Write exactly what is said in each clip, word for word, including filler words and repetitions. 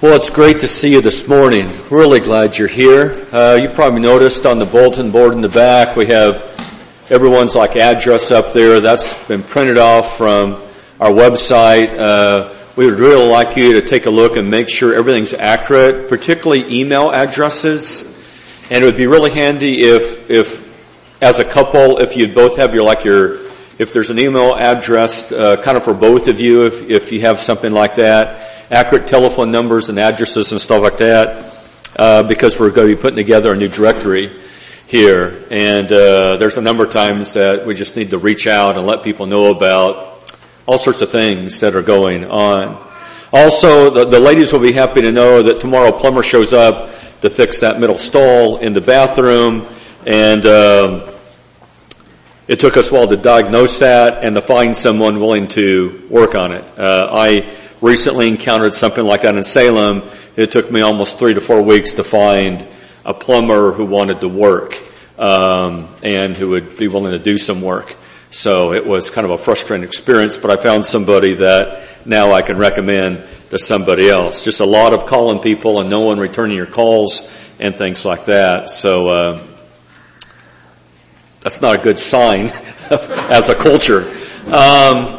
Well, it's great to see you this morning. Really glad you're here. Uh, you probably noticed on the bulletin board in the back, we have everyone's like address up there. That's been printed off from our website. Uh, we would really like you to take a look and make sure everything's accurate, particularly email addresses. And it would be really handy if, if as a couple, if you both have your, like your, if there's an email address, uh, kind of for both of you, if, if you have something like that, accurate telephone numbers and addresses and stuff like that, uh, because we're going to be putting together a new directory here. And uh, there's a number of times that we just need to reach out and let people know about all sorts of things that are going on. Also, the, the ladies will be happy to know that tomorrow a plumber shows up to fix that middle stall in the bathroom, and um, it took us a while to diagnose that and to find someone willing to work on it. Uh, I recently encountered something like that in Salem. It took me almost three to four weeks to find a plumber who wanted to work um, and who would be willing to do some work. So it was kind of a frustrating experience, but I found somebody that now I can recommend to somebody else. Just a lot of calling people and no one returning your calls and things like that. So uh, that's not a good sign as a culture. Um,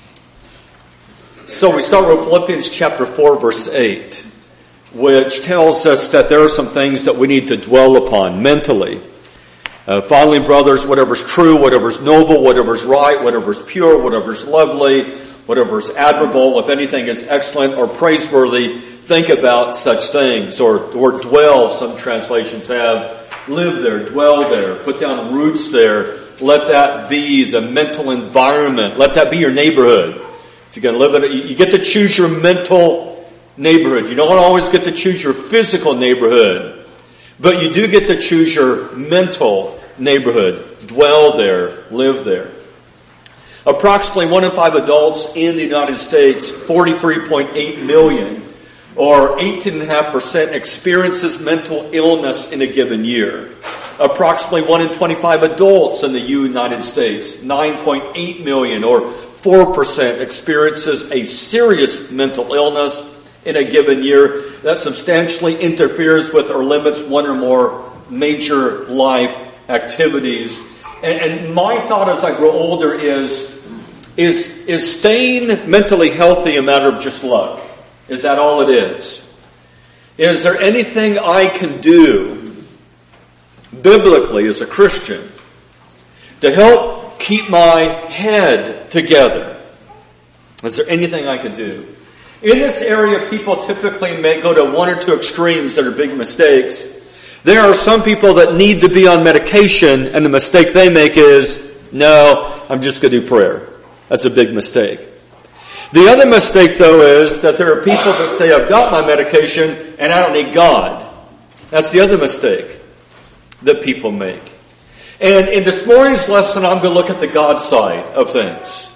So we start with Philippians chapter four, verse eight, which tells us that there are some things that we need to dwell upon mentally. Uh, finally, brothers, whatever's true, whatever's noble, whatever's right, whatever's pure, whatever's lovely, whatever's admirable, if anything is excellent or praiseworthy, think about such things. Or, or dwell, some translations have. Live there, dwell there, put down roots there. Let that be the mental environment. Let that be your neighborhood. If you're going to live in it, you get to choose your mental neighborhood. You don't always get to choose your physical neighborhood, but you do get to choose your mental neighborhood. Dwell there, live there. Approximately one in five adults in the United States, forty-three point eight million, or eighteen point five percent, experiences mental illness in a given year. Approximately one in twenty-five adults in the United States, nine point eight million, or four percent, experiences a serious mental illness in a given year that substantially interferes with or limits one or more major life activities. And, and my thought as I grow older is, is, is staying mentally healthy a matter of just luck? Is that all it is? Is there anything I can do biblically as a Christian to help keep my head together? Is there anything I can do? In this area, people typically may go to one or two extremes that are big mistakes. There are some people that need to be on medication, and the mistake they make is, no, I'm just going to do prayer. That's a big mistake. The other mistake, though, is that there are people that say, I've got my medication, and I don't need God. That's the other mistake that people make. And in this morning's lesson, I'm going to look at the God side of things.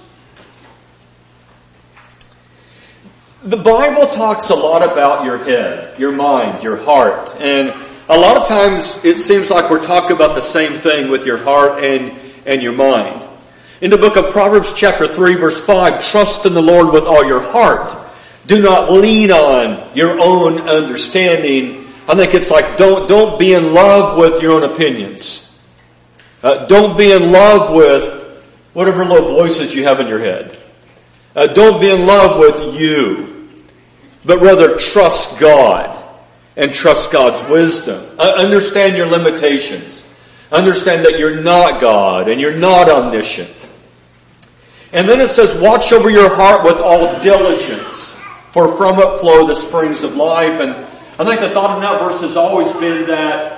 The Bible talks a lot about your head, your mind, your heart. And a lot of times it seems like we're talking about the same thing with your heart and, and your mind. In the book of Proverbs chapter three, verse five, trust in the Lord with all your heart. Do not lean on your own understanding. I think it's like don't, don't be in love with your own opinions. Uh, don't be in love with whatever low voices you have in your head. Uh, don't be in love with you, but rather trust God and trust God's wisdom. Uh, understand your limitations. Understand that you're not God and you're not omniscient. And then it says, watch over your heart with all diligence, for from it flow the springs of life. And I think the thought of that verse has always been that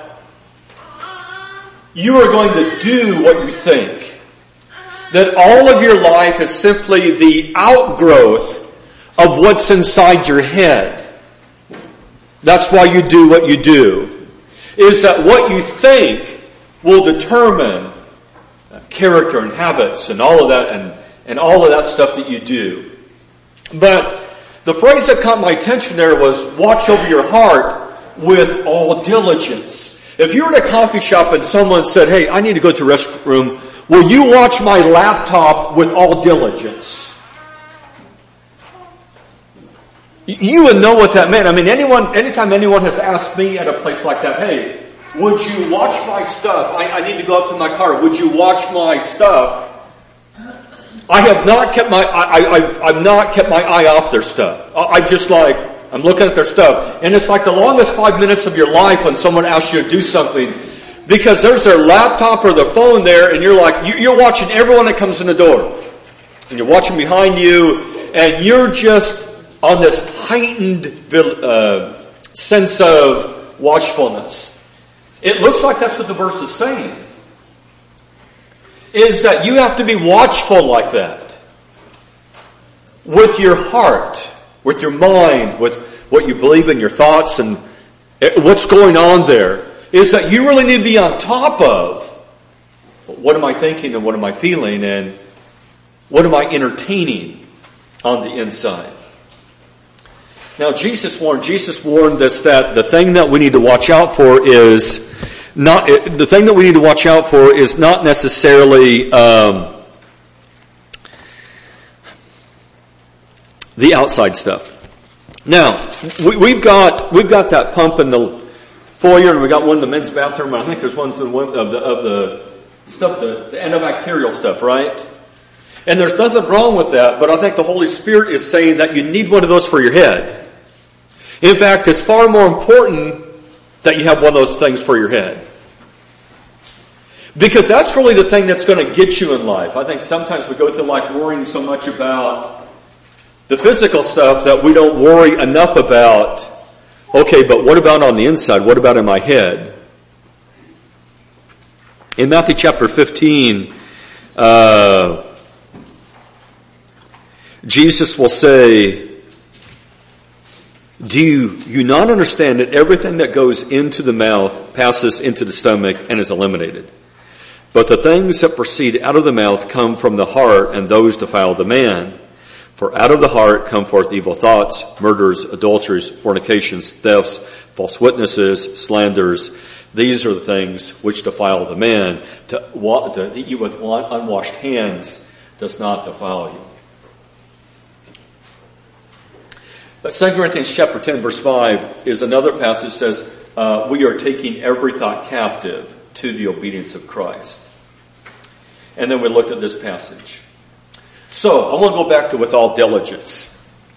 you are going to do what you think. That all of your life is simply the outgrowth of what's inside your head. That's why you do what you do. Is that what you think will determine character and habits and all of that and, and all of that stuff that you do. But the phrase that caught my attention there was watch over your heart with all diligence. If you were at a coffee shop and someone said, hey, I need to go to the restroom, will you watch my laptop with all diligence? You would know what that meant. I mean, anyone, anytime anyone has asked me at a place like that, hey, would you watch my stuff? I, I need to go up to my car. Would you watch my stuff? I have not kept my, I, I, I've not kept my eye off their stuff. I, I just like, I'm looking at their stuff. And it's like the longest five minutes of your life when someone asks you to do something, because there's their laptop or their phone there, and you're like, you're watching everyone that comes in the door. And you're watching behind you, and you're just on this heightened uh, sense of watchfulness. It looks like that's what the verse is saying. Is that you have to be watchful like that. With your heart, with your mind, with what you believe in, your thoughts, and what's going on there. Is that you really need to be on top of what am I thinking and what am I feeling and what am I entertaining on the inside. Now Jesus warned, Jesus warned us that the thing that we need to watch out for is not, the thing that we need to watch out for is not necessarily um, the outside stuff. Now, we, we've got we've got that pump in the foyer, and we got one in the men's bathroom. And I think there's one of the of the stuff, the, the antibacterial stuff, right? And there's nothing wrong with that, but I think the Holy Spirit is saying that you need one of those for your head. In fact, it's far more important that you have one of those things for your head. Because that's really the thing that's going to get you in life. I think sometimes we go through life worrying so much about the physical stuff that we don't worry enough about, okay, but what about on the inside? What about in my head? In Matthew chapter fifteen, uh, Jesus will say, do you, you not understand that everything that goes into the mouth passes into the stomach and is eliminated? But the things that proceed out of the mouth come from the heart, and those defile the man. For out of the heart come forth evil thoughts, murders, adulteries, fornications, thefts, false witnesses, slanders. These are the things which defile the man. To, to eat with unwashed hands does not defile you. But Second Corinthians chapter ten verse five is another passage that says, uh, we are taking every thought captive to the obedience of Christ. And then we looked at this passage. So, I want to go back to with all diligence.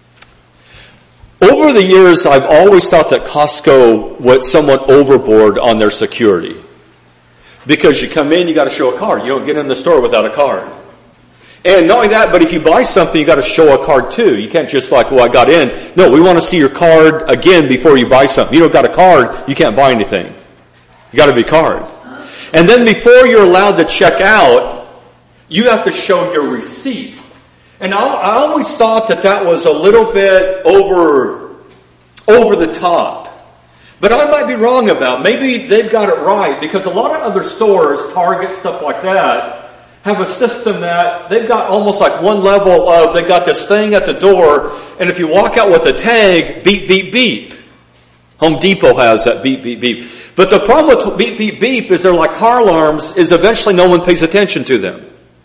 Over the years, I've always thought that Costco went somewhat overboard on their security. Because you come in, you got to show a card. You don't get in the store without a card. And not only that, but if you buy something, you got to show a card too. You can't just like, well, I got in. No, we want to see your card again before you buy something. You don't got a card, you can't buy anything. You got to be a card. And then before you're allowed to check out, you have to show your receipt. And I, I always thought that that was a little bit over, over the top. But I might be wrong about it. Maybe they've got it right, because a lot of other stores, Target, stuff like that, have a system that they've got almost like one level of, they've got this thing at the door, and if you walk out with a tag, beep, beep, beep. Home Depot has that beep, beep, beep. But the problem with beep, beep, beep is they're like car alarms, is eventually no one pays attention to them.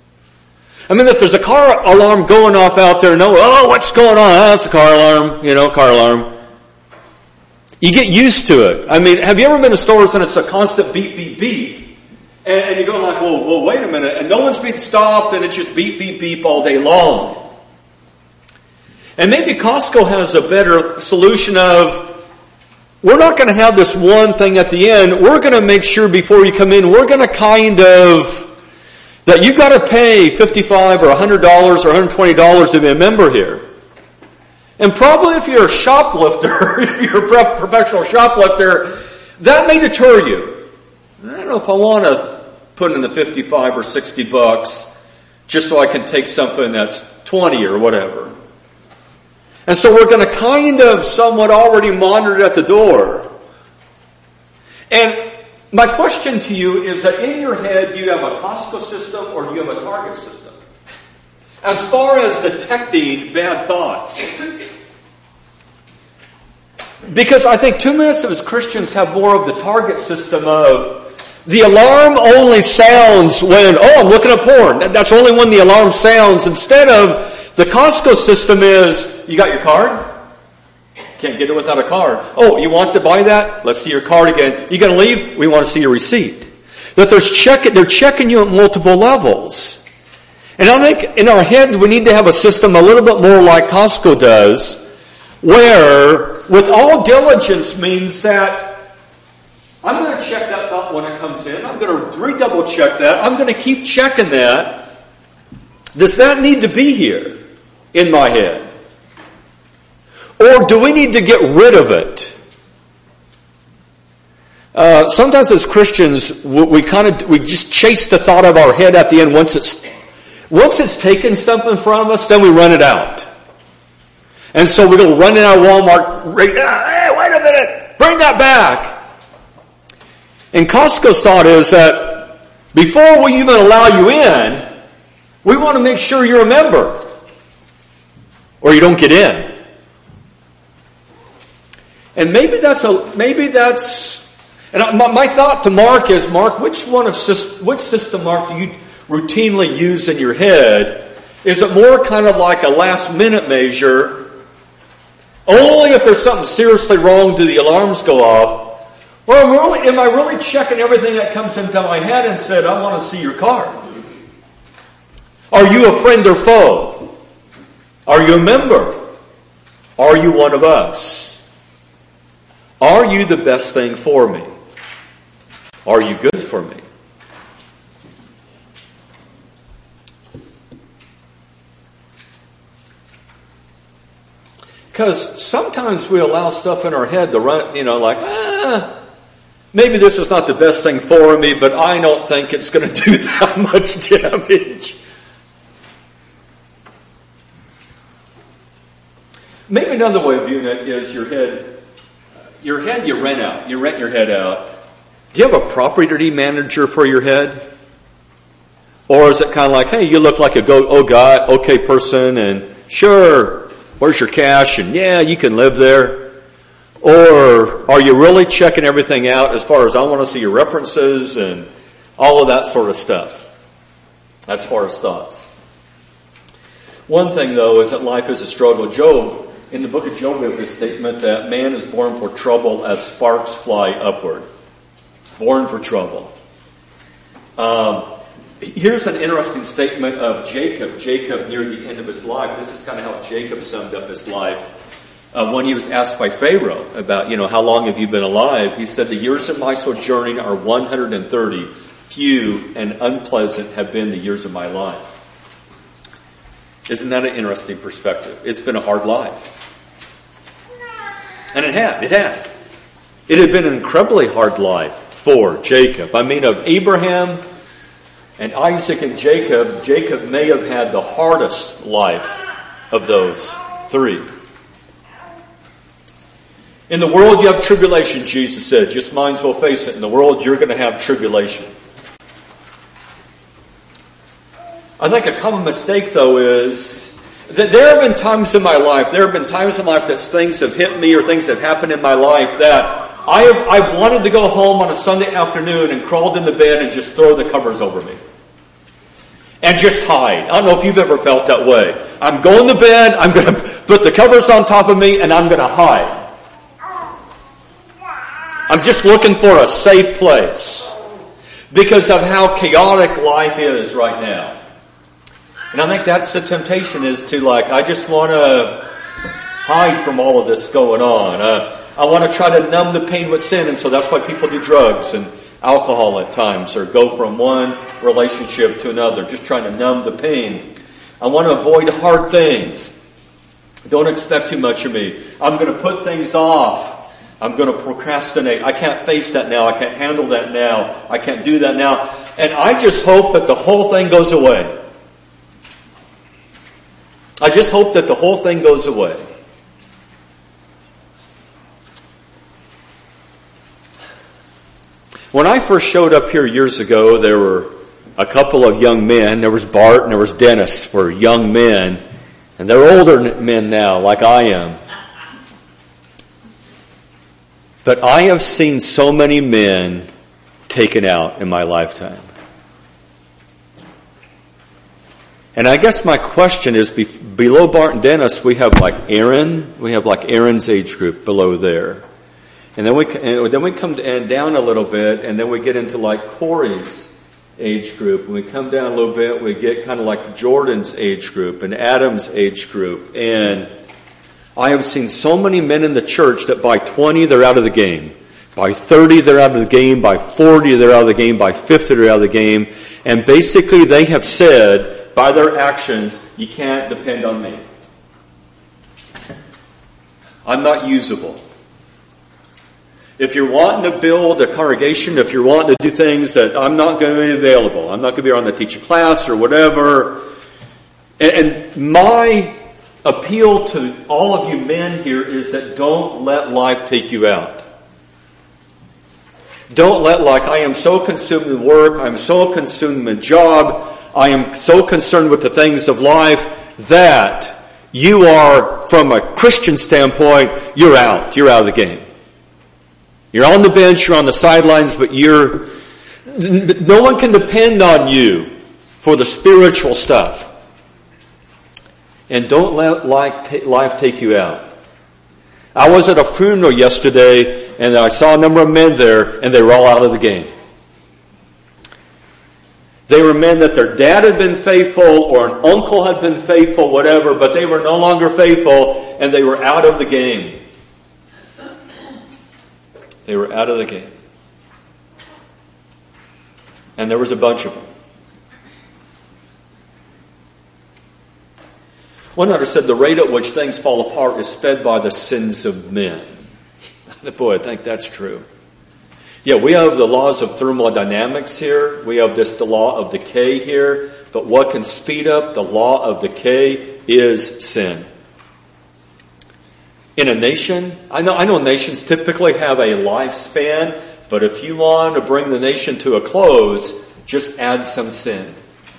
I mean, if there's a car alarm going off out there, no, oh, what's going on? Oh, that's a car alarm, you know, car alarm. You get used to it. I mean, have you ever been to stores and it's a constant beep, beep, beep? And, and you go like, well, well, wait a minute. And no one's being stopped, and it's just beep, beep, beep all day long. And maybe Costco has a better solution of, we're not going to have this one thing at the end. We're going to make sure before you come in, we're going to kind of, that you've got to pay fifty-five dollars or one hundred dollars or one hundred twenty dollars to be a member here. And probably if you're a shoplifter, if you're a professional shoplifter, that may deter you. I don't know if I want to put in the fifty-five or sixty bucks just so I can take something that's twenty or whatever. And so we're going to kind of somewhat already monitor it at the door. And my question to you is that in your head, do you have a Costco system or do you have a Target system? As far as detecting bad thoughts. Because I think too many of us Christians have more of the Target system of, the alarm only sounds when, oh, I'm looking at porn. That's only when the alarm sounds. Instead of, the Costco system is, you got your card? Can't get it without a card. Oh, you want to buy that? Let's see your card again. You gonna leave? We want to see your receipt. That there's checking, they're checking you at multiple levels. And I think in our heads we need to have a system a little bit more like Costco does, where with all diligence means that I'm going to check that thought when it comes in. I'm going to redouble check that. I'm going to keep checking that. Does that need to be here in my head? Or do we need to get rid of it? Uh, sometimes as Christians, we kind of, we just chase the thought of our head at the end. Once it's, once it's taken something from us, then we run it out. And so we go running out of Walmart, hey, wait a minute, bring that back. And Costco's thought is that before we even allow you in, we want to make sure you're a member, or you don't get in. And maybe that's a, maybe that's, and my, my thought to Mark is, Mark, which one of, which system, Mark, do you routinely use in your head? Is it more kind of like a last minute measure? Only if there's something seriously wrong do the alarms go off. Or am, really, am I really checking everything that comes into my head and said, I want to see your card? Are you a friend or foe? Are you a member? Are you one of us? Are you the best thing for me? Are you good for me? Because sometimes we allow stuff in our head to run, you know, like, ah, maybe this is not the best thing for me, but I don't think it's going to do that much damage. Maybe another way of viewing it is your head, your head you rent out. You rent your head out. Do you have a property manager for your head? Or is it kind of like, hey, you look like a go, oh God, okay person, and sure, where's your cash? And yeah, you can live there. Or are you really checking everything out as far as I want to see your references and all of that sort of stuff? As far as thoughts. One thing though is that life is a struggle. Job, in the book of Job, we have this statement that man is born for trouble as sparks fly upward. Born for trouble. Um, Here's an interesting statement of Jacob. Jacob, near the end of his life, this is kind of how Jacob summed up his life. Uh, when he was asked by Pharaoh about, you know, how long have you been alive? He said, the years of my sojourning are one hundred thirty. Few and unpleasant have been the years of my life. Isn't that an interesting perspective? It's been a hard life. And it had, it had. It had been an incredibly hard life for Jacob. I mean, of Abraham and Isaac and Jacob, Jacob may have had the hardest life of those three. In the world you have tribulation, Jesus said. Just might as well face it. In the world you're going to have tribulation. I think a common mistake though is that there have been times in my life, there have been times in life that things have hit me or things have happened in my life that I have, I've wanted to go home on a Sunday afternoon and crawled into bed and just throw the covers over me. And just hide. I don't know if you've ever felt that way. I'm going to bed, I'm going to put the covers on top of me, and I'm going to hide. I'm just looking for a safe place because of how chaotic life is right now. And I think that's the temptation, is to like, I just want to hide from all of this going on. Uh, I want to try to numb the pain with sin, and so that's why people do drugs and alcohol at times, or go from one relationship to another, just trying to numb the pain. I want to avoid hard things. Don't expect too much of me. I'm going to put things off. I'm going to procrastinate. I can't face that now. I can't handle that now. I can't do that now. And I just hope that the whole thing goes away. I just hope that the whole thing goes away. When I first showed up here years ago, there were a couple of young men. There was Bart and there was Dennis, were young men. And they're older men now, like I am. But I have seen so many men taken out in my lifetime. And I guess my question is, be, below Bart and Dennis, we have like Aaron. We have like Aaron's age group below there. And then we and then we come down a little bit, and then we get into like Corey's age group. When we come down a little bit, we get kind of like Jordan's age group and Adam's age group. And I have seen so many men in the church that by twenty, they're out of the game. By thirty, they're out of the game. By forty, they're out of the game. By fifty, they're out of the game. And basically they have said, by their actions, you can't depend on me. I'm not usable. If you're wanting to build a congregation, if you're wanting to do things that I'm not going to be available, I'm not going to be around to teach a class or whatever. And, and my appeal to all of you men here is that don't let life take you out. Don't let like, I am so consumed with work, I'm so consumed with job, I am so concerned with the things of life that you are, from a Christian standpoint, you're out. You're out of the game. You're on the bench, you're on the sidelines, but you're, no one can depend on you for the spiritual stuff. And don't let life take you out. I was at a funeral yesterday, and I saw a number of men there, and they were all out of the game. They were men that their dad had been faithful, or an uncle had been faithful, whatever, but they were no longer faithful, and they were out of the game. They were out of the game. And there was a bunch of them. One writer said the rate at which things fall apart is fed by the sins of men. Boy, I think that's true. Yeah, we have the laws of thermodynamics here. We have this the law of decay here. But what can speed up the law of decay is sin. In a nation, I know, I know nations typically have a lifespan, but if you want to bring the nation to a close, just add some sin.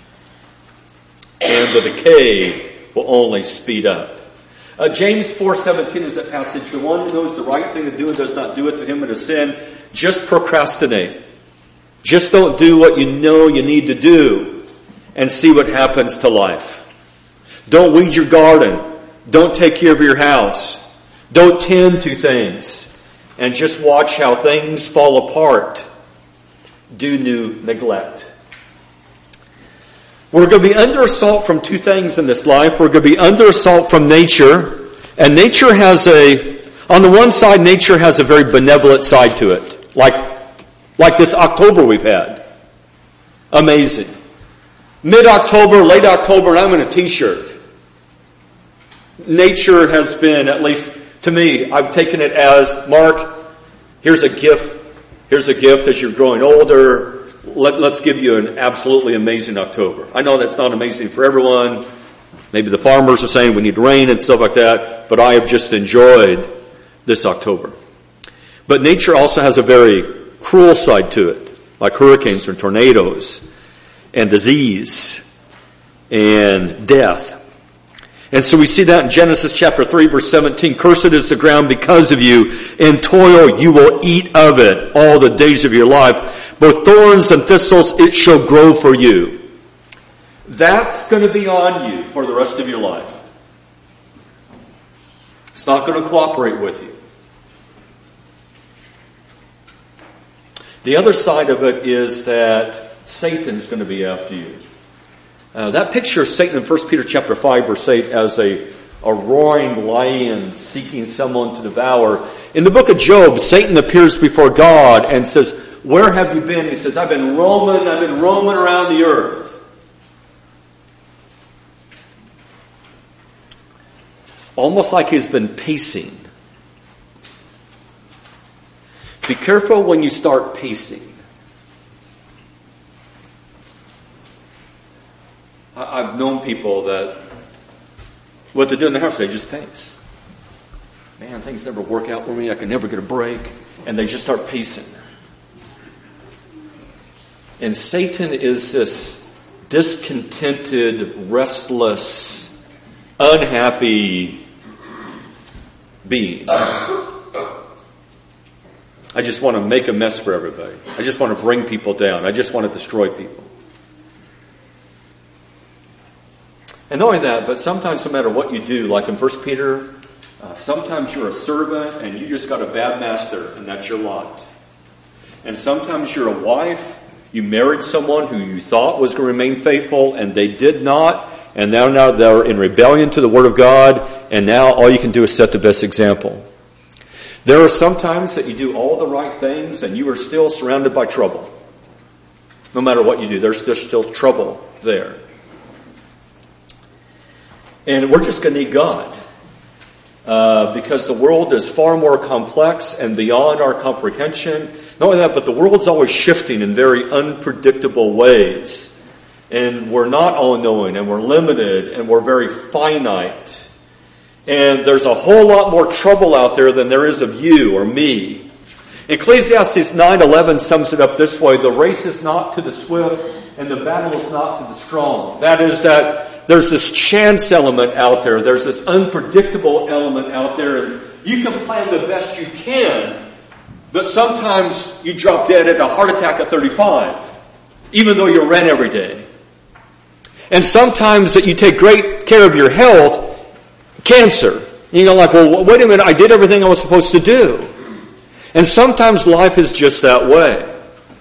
And the decay will only speed up. Uh, James four seventeen is that passage. The one who knows the right thing to do and does not do it, to him it is sin. Just procrastinate. Just don't do what you know you need to do and see what happens to life. Don't weed your garden. Don't take care of your house. Don't tend to things. And just watch how things fall apart due to neglect. We're going to be under assault from two things in this life. We're going to be under assault from nature. And nature has a, on the one side, nature has a very benevolent side to it. Like, like this October we've had. Amazing. Mid-October, late October, and I'm in a t-shirt. Nature has been, at least to me, I've taken it as, Mark, here's a gift. Here's a gift as you're growing older. Let, let's give you an absolutely amazing October. I know that's not amazing for everyone. Maybe the farmers are saying we need rain and stuff like that, but I have just enjoyed this October. But nature also has a very cruel side to it, like hurricanes and tornadoes and disease and death. And so we see that in Genesis chapter three, verse seventeen. Cursed is the ground because of you. In toil you will eat of it all the days of your life. Both thorns and thistles it shall grow for you. That's going to be on you for the rest of your life. It's not going to cooperate with you. The other side of it is that Satan's going to be after you. Uh, that picture of Satan in First Peter chapter five, verse eight, as a, a roaring lion seeking someone to devour. In the book of Job, Satan appears before God and says, where have you been? He says, I've been roaming, I've been roaming around the earth. Almost like he's been pacing. Be careful when you start pacing. I've known people that what they do in the house, they just pace. Man, things never work out for me. I can never get a break. And they just start pacing. And Satan is this discontented, restless, unhappy being. I just want to make a mess for everybody. I just want to bring people down. I just want to destroy people. And not only that, but sometimes no matter what you do, like in First Peter, uh, sometimes you're a servant and you just got a bad master and that's your lot. And sometimes you're a wife, you married someone who you thought was going to remain faithful and they did not. And now, now they're in rebellion to the Word of God, and now all you can do is set the best example. There are some times that you do all the right things and you are still surrounded by trouble. No matter what you do, there's, there's still trouble there. And we're just going to need God. Uh, because the world is far more complex and beyond our comprehension. Not only that, but the world's always shifting in very unpredictable ways. And we're not all-knowing, and we're limited, and we're very finite. And there's a whole lot more trouble out there than there is of you or me. Ecclesiastes nine eleven sums it up this way: the race is not to the swift, and the battle is not to the strong. That is that there's this chance element out there. There's this unpredictable element out there. And you can plan the best you can, but sometimes you drop dead at a heart attack at thirty-five, even though you ran every day. And sometimes that you take great care of your health, cancer. You go like, well, wait a minute, I did everything I was supposed to do. And sometimes life is just that way.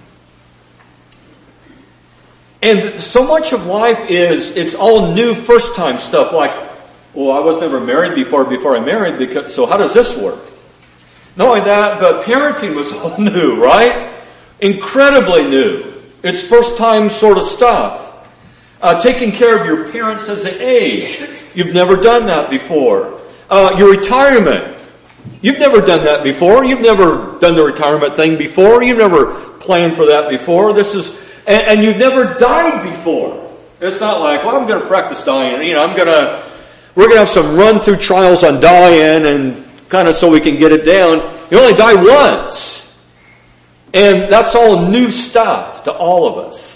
And so much of life is, it's all new first time stuff like, well, I was never married before, before I married, because, so how does this work? Not only that, but parenting was all new, right? Incredibly new. It's first time sort of stuff. Uh, taking care of your parents as they age. You've never done that before. Uh, your retirement. You've never done that before. You've never done the retirement thing before. You've never planned for that before. This is, and, and you've never died before. It's not like, well, I'm going to practice dying. You know, I'm going to, we're going to have some run through trials on dying and kind of so we can get it down. You only die once. And that's all new stuff to all of us.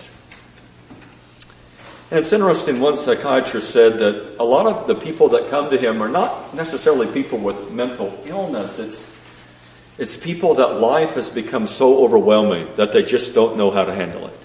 And it's interesting, one psychiatrist said that a lot of the people that come to him are not necessarily people with mental illness. It's, it's people that life has become so overwhelming that they just don't know how to handle it.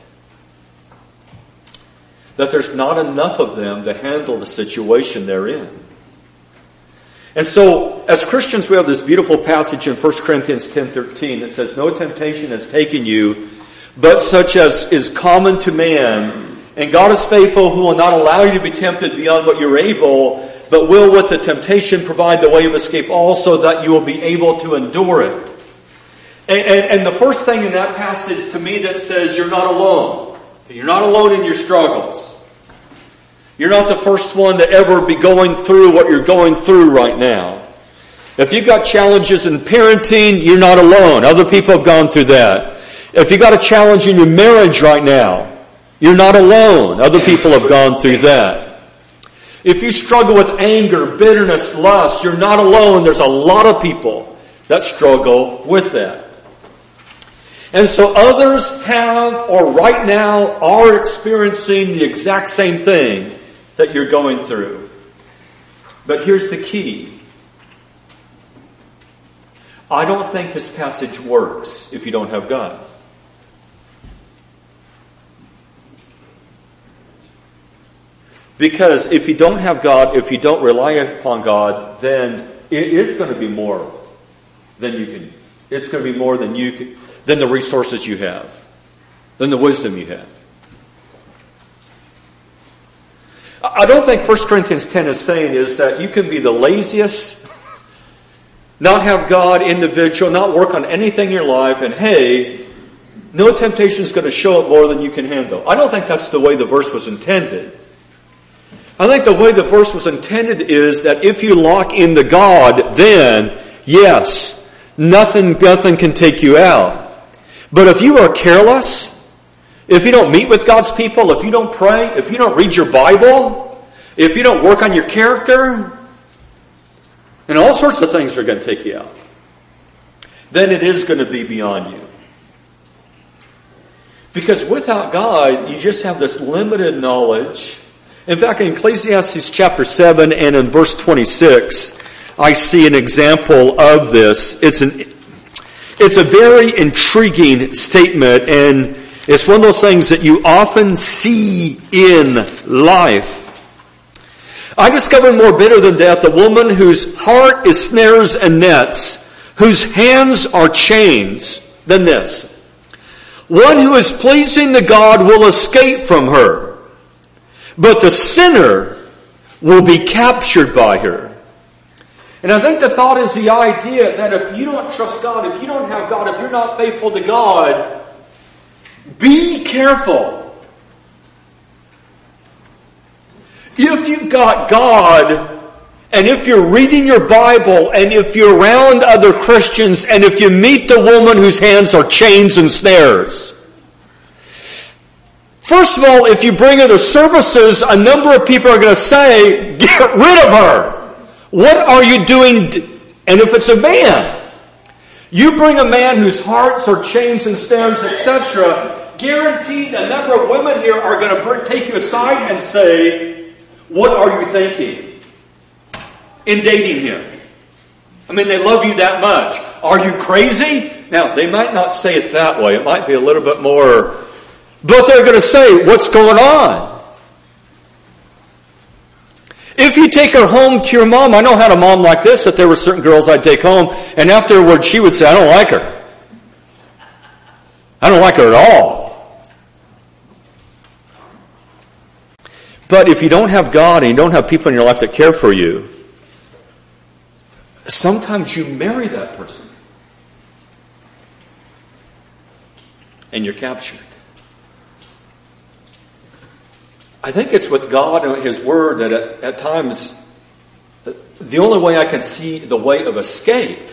That there's not enough of them to handle the situation they're in. And so, as Christians, we have this beautiful passage in First Corinthians ten thirteen that says, no temptation has taken you, but such as is common to man. And God is faithful, who will not allow you to be tempted beyond what you're able, but will with the temptation provide the way of escape also, that you will be able to endure it. And, and, and the first thing in that passage to me that says you're not alone. You're not alone in your struggles. You're not the first one to ever be going through what you're going through right now. If you've got challenges in parenting, you're not alone. Other people have gone through that. If you've got a challenge in your marriage right now, you're not alone. Other people have gone through that. If you struggle with anger, bitterness, lust, you're not alone. There's a lot of people that struggle with that. And so others have, or right now are experiencing the exact same thing that you're going through. But here's the key. I don't think this passage works if you don't have God. Because if you don't have God, if you don't rely upon God, then it is going to be more than you can. It's going to be more than you can, than the resources you have, than the wisdom you have. I don't think First Corinthians ten is saying is that you can be the laziest, not have God individual, not work on anything in your life, and hey, no temptation is going to show up more than you can handle. I don't think that's the way the verse was intended. I think the way the verse was intended is that if you lock into God, then, yes, nothing, nothing can take you out. But if you are careless, if you don't meet with God's people, if you don't pray, if you don't read your Bible, if you don't work on your character, and all sorts of things are going to take you out, then it is going to be beyond you. Because without God, you just have this limited knowledge. In fact, in Ecclesiastes chapter seven and in verse twenty-six, I see an example of this. It's an, it's a very intriguing statement, and it's one of those things that you often see in life. I discovered more bitter than death a woman whose heart is snares and nets, whose hands are chains, than this. One who is pleasing to God will escape from her, but the sinner will be captured by her. And I think the thought is the idea that if you don't trust God, if you don't have God, if you're not faithful to God, be careful. If you've got God, and if you're reading your Bible, and if you're around other Christians, and if you meet the woman whose hands are chains and snares, first of all, if you bring her to services, a number of people are going to say, get rid of her. What are you doing? And if it's a man, you bring a man whose hearts are chains and snares, et cetera, guaranteed a number of women here are going to take you aside and say, what are you thinking in dating him? I mean, they love you that much. Are you crazy? Now, they might not say it that way. It might be a little bit more, but they're going to say, what's going on? If you take her home to your mom, I know I had a mom like this, that there were certain girls I'd take home, and afterwards she would say, I don't like her. I don't like her at all. But if you don't have God and you don't have people in your life that care for you, sometimes you marry that person and you're captured. I think it's with God and His Word that at, at times the only way I can see the way of escape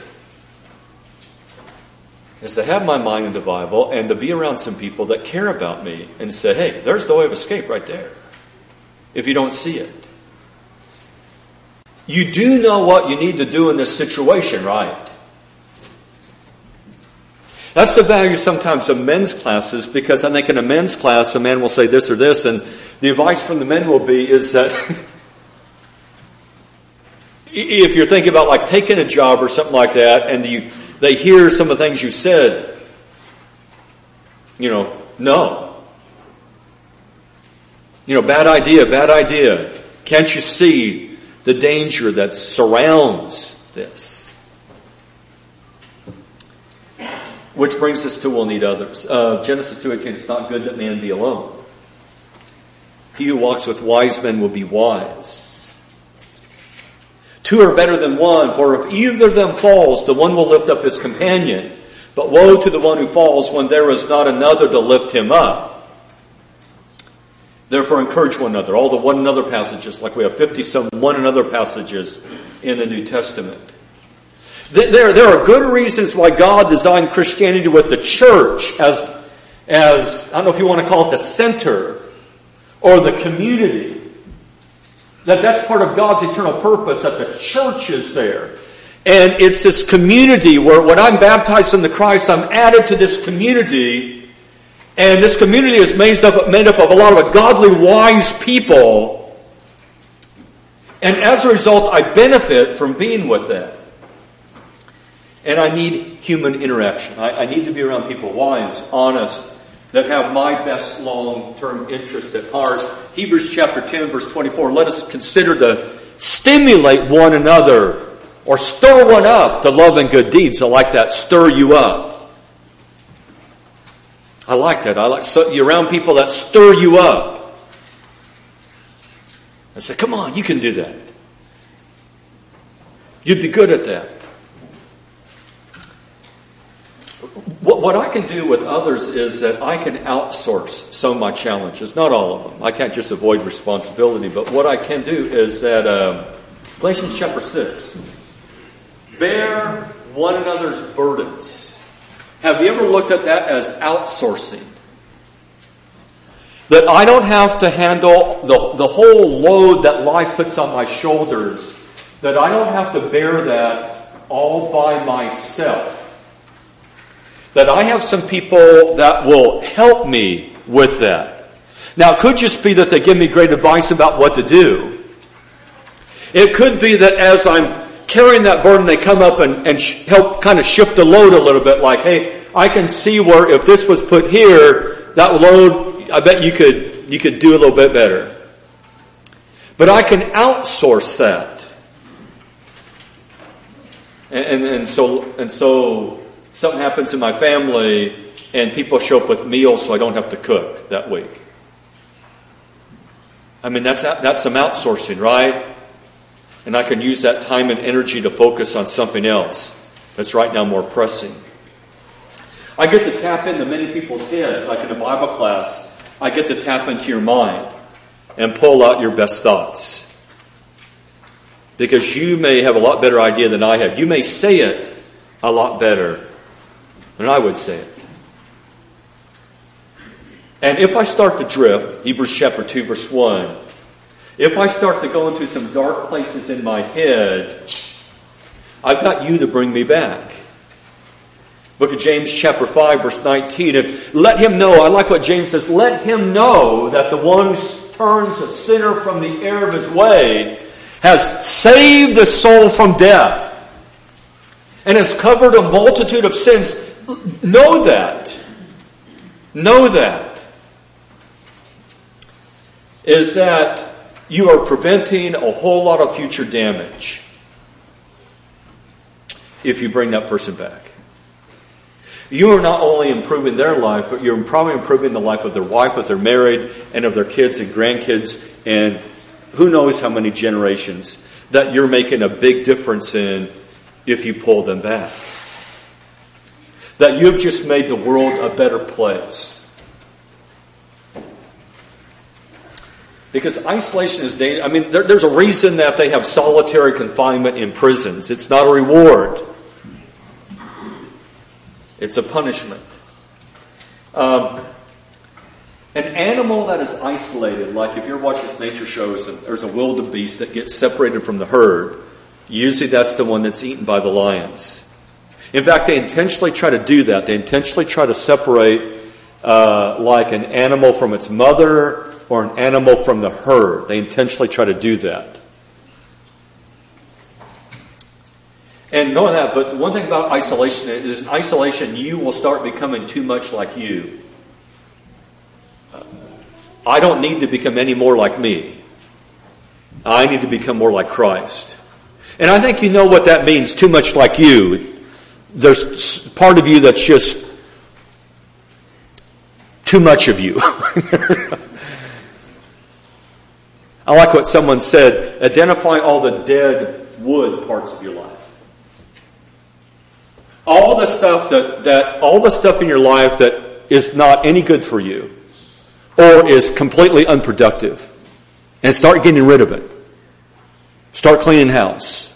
is to have my mind in the Bible and to be around some people that care about me and say, hey, there's the way of escape right there. If you don't see it. You do know what you need to do in this situation, right? That's the value sometimes of men's classes, because I think in a men's class a man will say this or this, and the advice from the men will be is that if you're thinking about like taking a job or something like that, and you they hear some of the things you said, you know, no. You know, bad idea, bad idea. Can't you see the danger that surrounds this? Which brings us to we'll need others. Uh, Genesis two eighteen, it's not good that man be alone. He who walks with wise men will be wise. Two are better than one, for if either of them falls, the one will lift up his companion. But woe to the one who falls when there is not another to lift him up. Therefore, encourage one another. All the one another passages, like we have fifty-some one another passages in the New Testament. There, there are good reasons why God designed Christianity with the church as, as, I don't know if you want to call it the center or the community. That that's part of God's eternal purpose, that the church is there. And it's this community where when I'm baptized into Christ, I'm added to this community. And this community is made up, made up of a lot of godly, wise people. And as a result, I benefit from being with them. And I need human interaction. I, I need to be around people wise, honest, that have my best long-term interest at heart. Hebrews chapter ten, verse twenty-four, let us consider to stimulate one another or stir one up to love and good deeds. I like that, stir you up. I like that. I like so you're around people that stir you up. I say, come on, you can do that. You'd be good at that. What, what I can do with others is that I can outsource some of my challenges. Not all of them. I can't just avoid responsibility. But what I can do is that um, Galatians chapter six. Bear one another's burdens. Have you ever looked at that as outsourcing? That I don't have to handle the, the whole load that life puts on my shoulders. That I don't have to bear that all by myself. That I have some people that will help me with that. Now, it could just be that they give me great advice about what to do. It could be that as I'm carrying that burden, they come up and, and sh- help kind of shift the load a little bit. Like, hey, I can see where if this was put here, that load, I bet you could you could do a little bit better. But I can outsource that. And, and, and so, and so something happens in my family and people show up with meals so I don't have to cook that week. I mean, that's, that's some outsourcing, right? And I can use that time and energy to focus on something else that's right now more pressing. I get to tap into many people's heads, like in a Bible class. I get to tap into your mind and pull out your best thoughts. Because you may have a lot better idea than I have. You may say it a lot better than I would say it. And if I start to drift, Hebrews chapter two verse one, if I start to go into some dark places in my head, I've got you to bring me back. Book of James chapter five verse nineteen, and let him know, I like what James says, let him know that the one who turns a sinner from the error of his way has saved the soul from death and has covered a multitude of sins. Know that. Know that. Is that you are preventing a whole lot of future damage if you bring that person back. You are not only improving their life, but you're probably improving the life of their wife, if they're married, and of their kids and grandkids, and who knows how many generations that you're making a big difference in if you pull them back. That you've just made the world a better place. Because isolation is dangerous. I mean, there, there's a reason that they have solitary confinement in prisons. It's not a reward. It's a punishment. Um, an animal that is isolated, like if you're watching nature shows and there's a wildebeest that gets separated from the herd, usually that's the one that's eaten by the lions. In fact, they intentionally try to do that. They intentionally try to separate uh, like an animal from its mother or an animal from the herd. They intentionally try to do that. And knowing that, but one thing about isolation is in isolation you will start becoming too much like you. Uh, I don't need to become any more like me. I need to become more like Christ. And I think you know what that means, too much like you. There's part of you that's just too much of you. I like what someone said, identify all the dead wood parts of your life. All the stuff that, that, all the stuff in your life that is not any good for you or is completely unproductive, and start getting rid of it. Start cleaning house.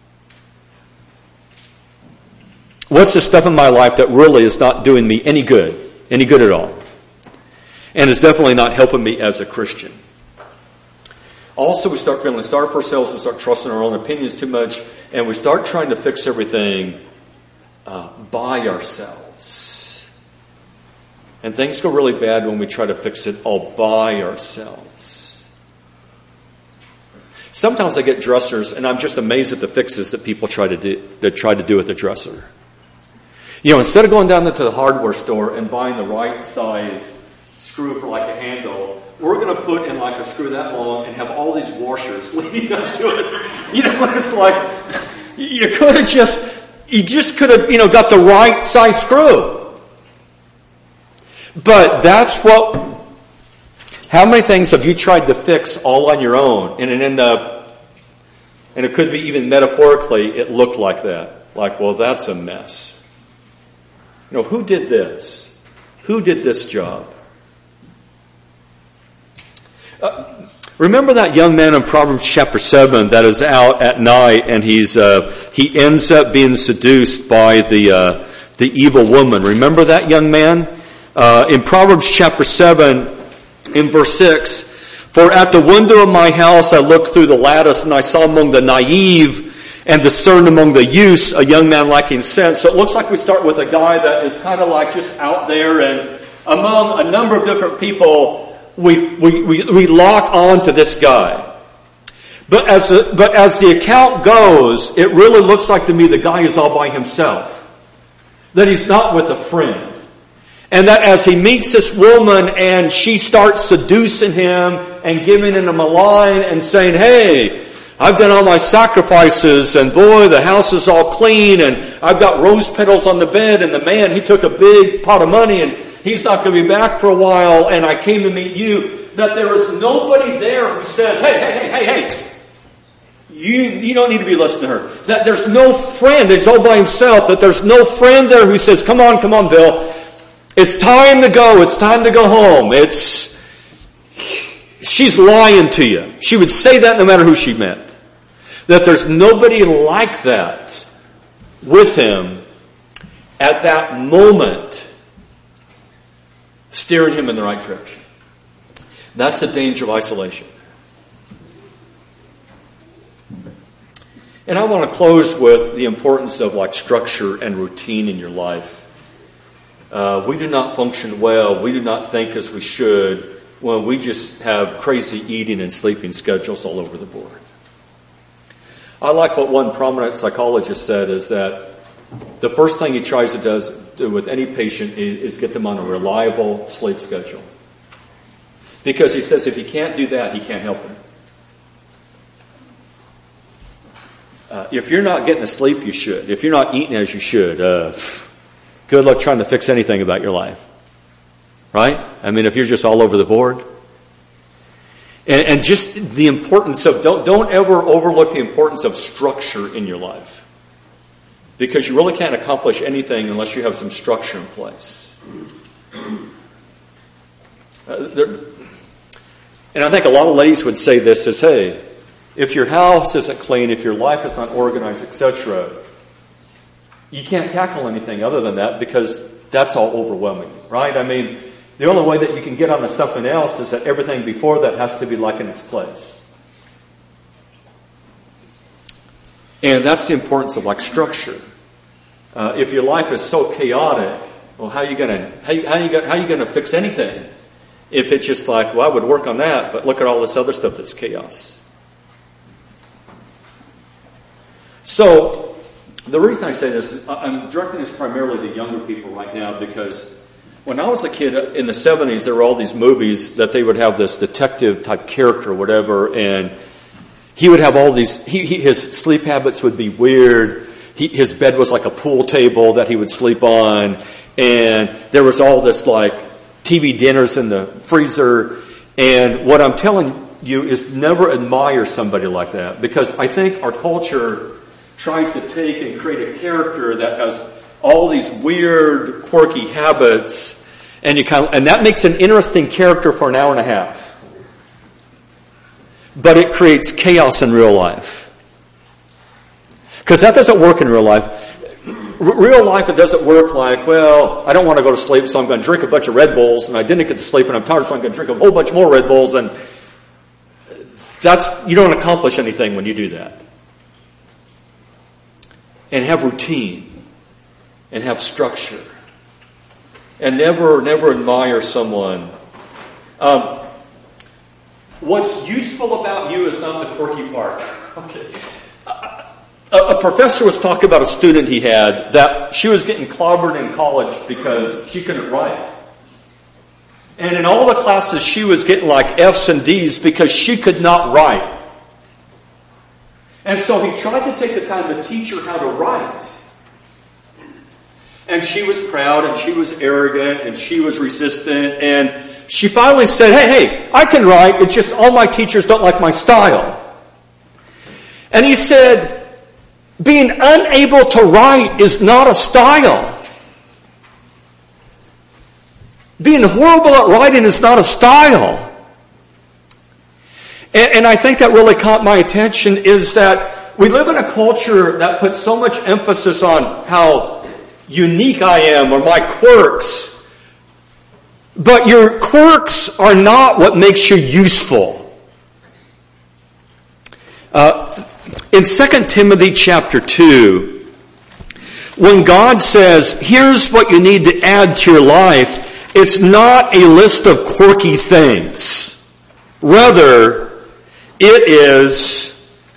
What's the stuff in my life that really is not doing me any good, any good at all? And is definitely not helping me as a Christian. Also, we start feeling sorry for ourselves, we start trusting our own opinions too much, and we start trying to fix everything uh, by ourselves. And things go really bad when we try to fix it all by ourselves. Sometimes I get dressers, and I'm just amazed at the fixes that people try to do, that try to do with a dresser. You know, instead of going down into the hardware store and buying the right size screw for like a handle, we're going to put in like a screw that long and have all these washers leading up to it. You know, it's like, you could have just, you just could have, you know, got the right size screw. But that's what, how many things have you tried to fix all on your own and it ended up, and it could be even metaphorically, it looked like that. Like, well, that's a mess. You know, who did this? Who did this job? Uh, remember that young man in Proverbs chapter seven that is out at night and he's uh, he ends up being seduced by the uh, the evil woman. Remember that young man? Uh, in Proverbs chapter seven, in verse six, for at the window of my house I looked through the lattice and I saw among the naive and discerned among the youths a young man lacking sense. So it looks like we start with a guy that is kind of like just out there, and among a number of different people, we we we, we lock on to this guy. But as the, but as the account goes, it really looks like to me the guy is all by himself. That he's not with a friend. And that as he meets this woman and she starts seducing him and giving him a line and saying, hey, I've done all my sacrifices, and boy, the house is all clean, and I've got rose petals on the bed, and the man, he took a big pot of money, and he's not going to be back for a while, and I came to meet you. That there is nobody there who says, hey, hey, hey, hey, hey, you, you don't need to be listening to her. That there's no friend, he's all by himself, that there's no friend there who says, come on, come on, Bill. It's time to go, it's time to go home. It's, she's lying to you. She would say that no matter who she met. That there's nobody like that with him at that moment steering him in the right direction. That's the danger of isolation. And I want to close with the importance of like structure and routine in your life. Uh, we do not function well, we do not think as we should when we just have crazy eating and sleeping schedules all over the board. I like what one prominent psychologist said is that the first thing he tries to does, do with any patient is, is get them on a reliable sleep schedule. Because he says if he can't do that, he can't help them. Uh, if you're not getting the sleep you should, if you're not eating as you should, uh, good luck trying to fix anything about your life. Right? I mean, if you're just all over the board. And, and just the importance of, don't, don't ever overlook the importance of structure in your life. Because you really can't accomplish anything unless you have some structure in place. Uh, there, and I think a lot of ladies would say this is, hey, if your house isn't clean, if your life is not organized, et cetera, you can't tackle anything other than that because that's all overwhelming, right? I mean, the only way that you can get onto something else is that everything before that has to be like in its place. And that's the importance of like structure. Uh, if your life is so chaotic, well, how are you gonna how you, how you gonna, how are you gonna fix anything? If it's just like, well, I would work on that, but look at all this other stuff that's chaos. So, the reason I say this is I'm directing this primarily to younger people right now because when I was a kid in the seventies, there were all these movies that they would have this detective type character or whatever, and he would have all these, he, he, his sleep habits would be weird. He, his bed was like a pool table that he would sleep on, and there was all this like T V dinners in the freezer. And what I'm telling you is never admire somebody like that, because I think our culture tries to take and create a character that has all these weird, quirky habits, and you kind of, and that makes an interesting character for an hour and a half. But it creates chaos in real life. Because that doesn't work in real life. R- real life, it doesn't work like, well, I don't want to go to sleep, so I'm going to drink a bunch of Red Bulls, and I didn't get to sleep, and I'm tired, so I'm going to drink a whole bunch more Red Bulls, and that's, you don't accomplish anything when you do that. And have routine. And have structure. And never, never admire someone. Um, what's useful about you is not the quirky part. Okay. A, a professor was talking about a student he had that she was getting clobbered in college because she couldn't write. And in all the classes she was getting like F's and D's because she could not write. And so he tried to take the time to teach her how to write. And she was proud, and she was arrogant, and she was resistant, and she finally said, hey, hey, I can write, it's just all my teachers don't like my style. And he said, being unable to write is not a style. Being horrible at writing is not a style. And, and I think that really caught my attention is that we live in a culture that puts so much emphasis on how unique I am or my quirks. But your quirks are not what makes you useful. Uh, in Second Timothy chapter two, when God says, here's what you need to add to your life, it's not a list of quirky things. Rather, it is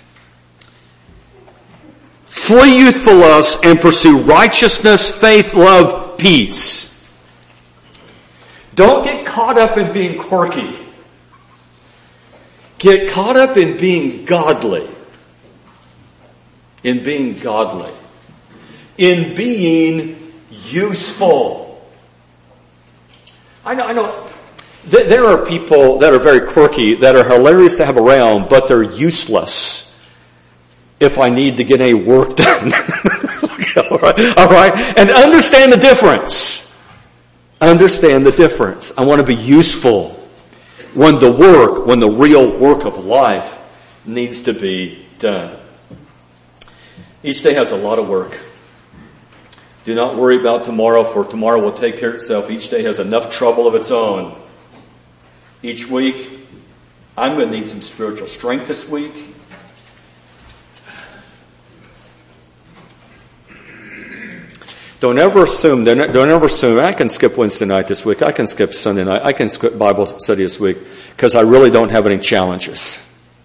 flee youthful lusts and pursue righteousness, faith, love, peace. Don't get caught up in being quirky. Get caught up in being godly. In being godly. In being useful. I know, I know. There are people that are very quirky, that are hilarious to have around, but they're useless if I need to get any work done. all right, all right? And understand the difference. Understand the difference. I want to be useful when the work, when the real work of life needs to be done. Each day has a lot of work. Do not worry about tomorrow, for tomorrow will take care of itself. Each day has enough trouble of its own. Each week, I'm going to need some spiritual strength this week. Don't ever assume, don't ever assume, I can skip Wednesday night this week, I can skip Sunday night, I can skip Bible study this week, because I really don't have any challenges.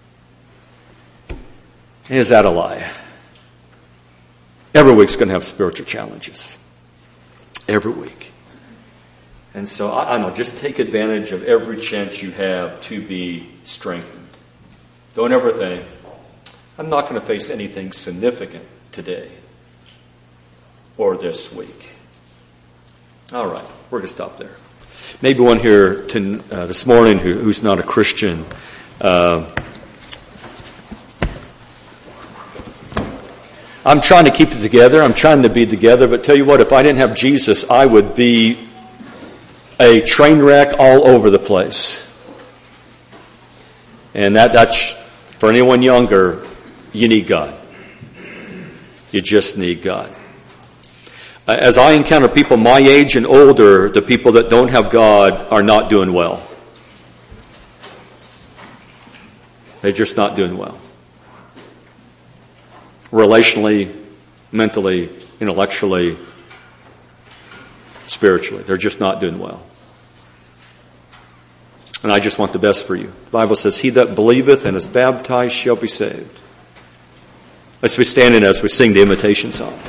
Is that a lie? Every week's going to have spiritual challenges. Every week. And so, I, I know, just take advantage of every chance you have to be strengthened. Don't ever think, I'm not going to face anything significant today or this week. All right, we're going to stop there. Maybe one here to, uh, this morning who, who's not a Christian. Uh, I'm trying to keep it together. I'm trying to be together. But tell you what, if I didn't have Jesus, I would be a train wreck all over the place. And that, that's, for anyone younger, you need God. You just need God. As I encounter people my age and older, the people that don't have God are not doing well. They're just not doing well. Relationally, mentally, intellectually, spiritually. They're just not doing well. And I just want the best for you. The Bible says, he that believeth and is baptized shall be saved. Let's be standing as we sing the invitation song.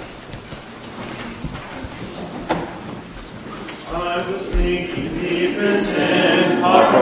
I was thinking deep in sin.